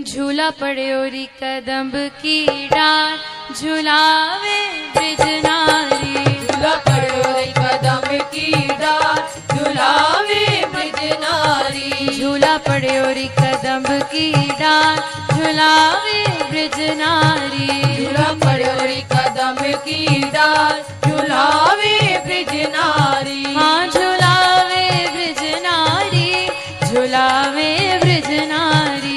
झूला पड़्योरी कदम्ब की डाल झूलावे ब्रिज नारी। झूला पड़्योरी कदम्ब की डाल झूलावे ब्रिज नारी। झूला पड़्योरी कदम्ब की डाल झूलावे ब्रिज नारी। झूला पड़्योरी कदम्ब की डाल झूलावे ब्रिज नारी। हाँ झूलावे ब्रिज नारी झूलावे ब्रिज नारी।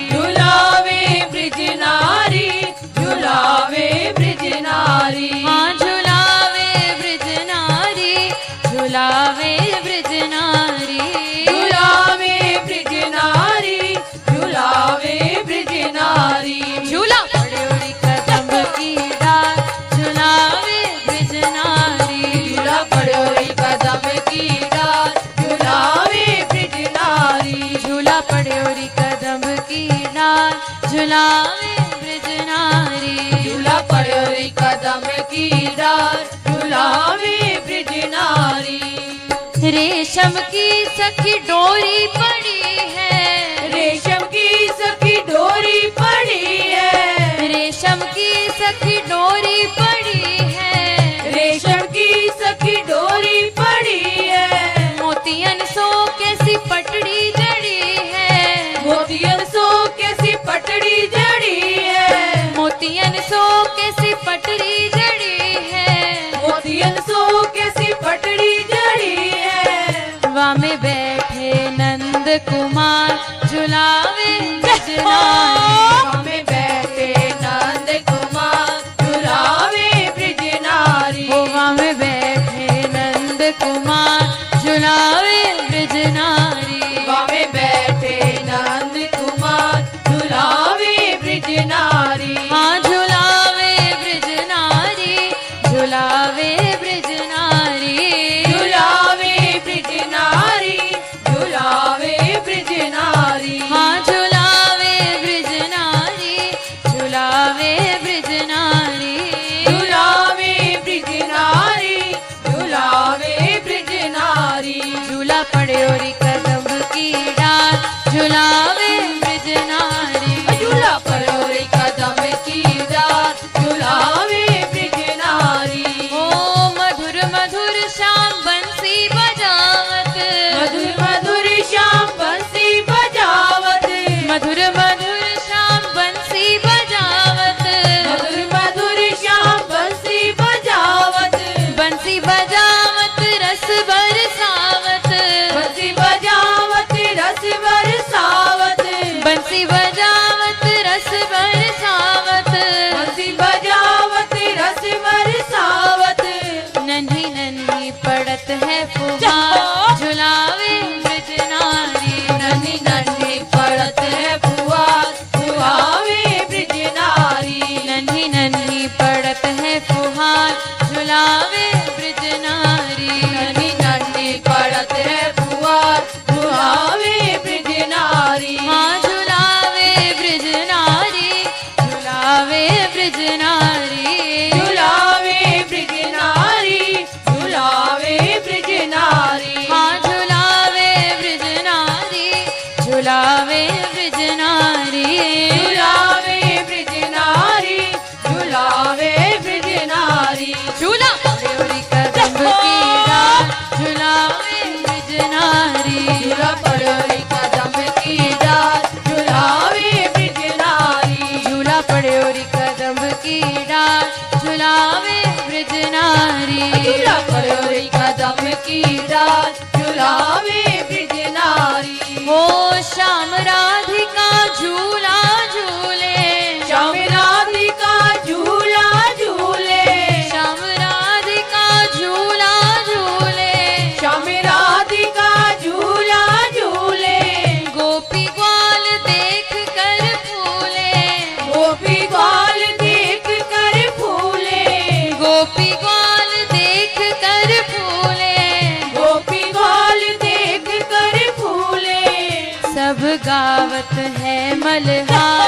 झूलावे ब्रिज नारी झूलावे ब्रिज नारी। हाँ झूलावे ब्रिज नारी झूलावे ब्रिज नारी। झूलावे ब्रिज नारी झूलावे ब्रिज नारी। झूला पड़्योरी कदम्ब की डाल झूलावे ब्रिज नारी। झूला पड़्योरी कदम्ब की डाल झूलावे ब्रिज नारी। झूला पड़्योरी कदम्ब की डाल झूलावे ब्रिज नारी। झूला पड़्योरी कदम्ब की डाल झूलावे ब्रिज नारी। रेशम की सखी डोरी पड़ी है। रेशम की सखी डोरी पड़ी है। रेशम की सखी डोरी पड़ी है। रेशम की सखी डोरी पड़ी है। मोतियन सो कैसी पटड़ी जड़ी है। मोतियन सो कैसी पटड़ी जड़ी है। मोतियन सो कैसी पटड़ी जड़ी है। मोतियन सो कैसी पटड़ी जड़ी है। वा में बैठे नंद कुमार झुलावे ब्रिज नारी। हमें बैठे नंद कुमार झुलावे ब्रिज नारी। वा में बैठे नंद कुमार झुलावे ब्रिज नारी। हमें बैठे नंद कुमार झुलावे ब्रिज नारी। हाँ झुलावे ब्रिज नारी झुलावे ब्रिज नारी। झुलावे ब्रिज नारी झुलावे ब्रिज नारी। हाँ झुलावे ब्रिज नारी झुलावे ब्रिज नारी। झुलावे ब्रिज नारी झुलावे ब्रिज नारी। झूला पड़्योरी कदम्ब की डाल झुलावे ब्रिज नारी। झूला पड़्योरी कदम्ब की डाल झुलावे ब्रिज नारी। ओ मधुर मधुर श्याम बंसी बजावत। मधुर मधुर श्याम बंसी बजावत। मधुर मधुर श्याम बंसी बजावत। मधुर मधुर श्याम बंसी बजावत। बंसी बजावत रस बरसावत। बंसी बजावत रस बरसावत। बंसी बजावत रस बरसावत। बंसी बजावत रस बरसावत। नन्ही नन्ही पड़त है फुहार झुलावे ब्रिज नारी। नन्ही नन्ही पड़त है फुहार झुलावे ब्रिज नारी। नन्ही नन्ही पड़त है फुहार झुलावे ब्रिज नारी। नन्ही नन्ही पड़त है फुहार झुलावे ब्रिज नारी। हाँ झुलावे ब्रिज नारी झुलावे ब्रिज नारी। झुलावे ब्रिज नारी झुलावे ब्रिज नारी। हाँ झुलावे ब्रिज नारी झुलावे ब्रिज नारी। झुलावे ब्रिज नारी झुलावे ब्रिज नारी। झूला पड़्योरी कदम्ब की डाल झुलावे ब्रिज नारी। झूला पड़्योरी कदम्ब की डाल झुलावे ब्रिज नारी। झूला पड़्योरी कदम्ब की डाल झुलावे ब्रिज नारी। झूला पड़्योरी कदम्ब की डाल झुलावे ब्रिज नारी। ओ श्याम राधिका झूला झूले। श्याम राधिका झूला झूले। श्याम राधिका झूला झूले। श्याम राधिका झूला झूले। गोपी ग्वाल देख कर फूले। गोपी ग्वाल देख कर फूले। गोपी ग्वाल देख कर फूले। गोपी ग्वाल देख कर फूले। सब गावत है मल्हार